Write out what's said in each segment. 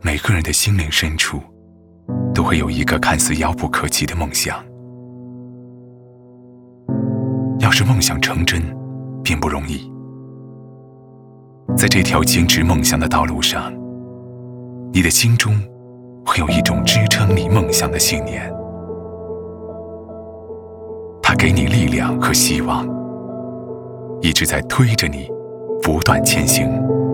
每个人的心灵深处都会有一个看似遥不可及的梦想。要是梦想成真并不容易，在这条坚持梦想的道路上，你的心中会有一种支撑你梦想的信念，它给你力量和希望，一直在推着你不断前行。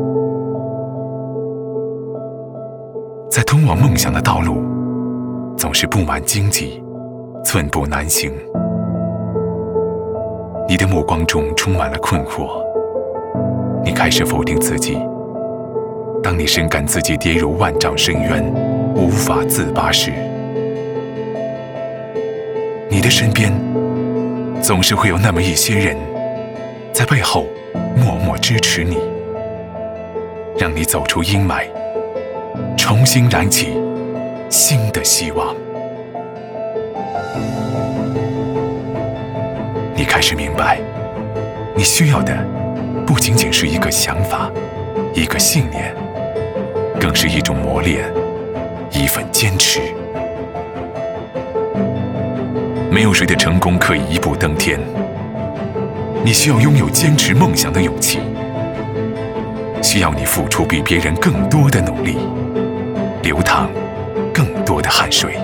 在通往梦想的道路总是布满荆棘，寸步难行。你的目光中充满了困惑，你开始否定自己。当你深感自己跌入万丈深渊，无法自拔时，你的身边总是会有那么一些人在背后默默支持你，让你走出阴霾，重新燃起新的希望。你开始明白，你需要的不仅仅是一个想法，一个信念，更是一种磨练，一份坚持。没有谁的成功可以一步登天，你需要拥有坚持梦想的勇气，需要你付出比别人更多的努力，流淌更多的汗水。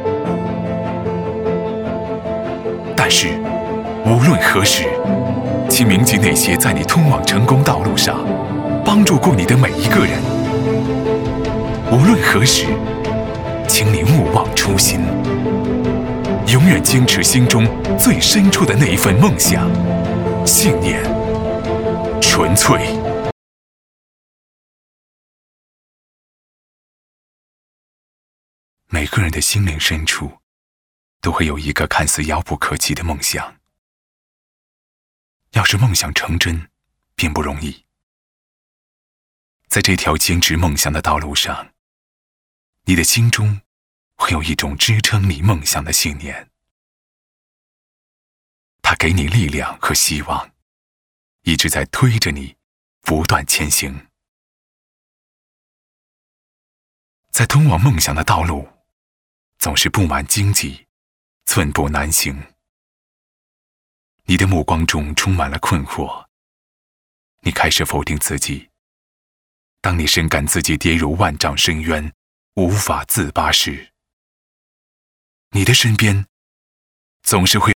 但是无论何时，请铭记那些在你通往成功道路上帮助过你的每一个人。无论何时，请你勿忘初心，永远坚持心中最深处的那一份梦想、信念、纯粹。每个人的心灵深处都会有一个看似遥不可及的梦想。要是梦想成真并不容易，在这条坚持梦想的道路上，你的心中会有一种支撑你梦想的信念，它给你力量和希望，一直在推着你不断前行。在通往梦想的道路总是布满荆棘，寸步难行。你的目光中充满了困惑，你开始否定自己。当你深感自己跌入万丈深渊，无法自拔时，你的身边总是会